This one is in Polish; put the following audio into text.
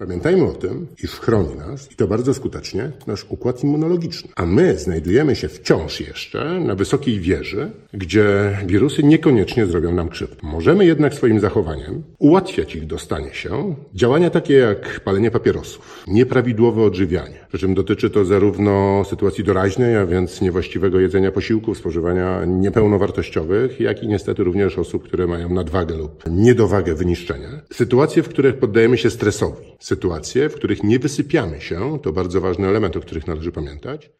Pamiętajmy o tym, iż chroni nas, i to bardzo skutecznie, nasz układ immunologiczny. A my znajdujemy się wciąż jeszcze na wysokiej wieży, gdzie wirusy niekoniecznie zrobią nam krzywdę. Możemy jednak swoim zachowaniem ułatwiać ich dostanie się. Działania takie jak palenie papierosów, nieprawidłowe odżywianie, przy czym dotyczy to zarówno sytuacji doraźnej, a więc niewłaściwego jedzenia posiłków, spożywania niepełnowartościowych, jak i niestety również osób, które mają nadwagę lub niedowagę, wyniszczenia. Sytuacje, w których poddajemy się stresowi, sytuacje, w których nie wysypiamy się, to bardzo ważny element, o których należy pamiętać.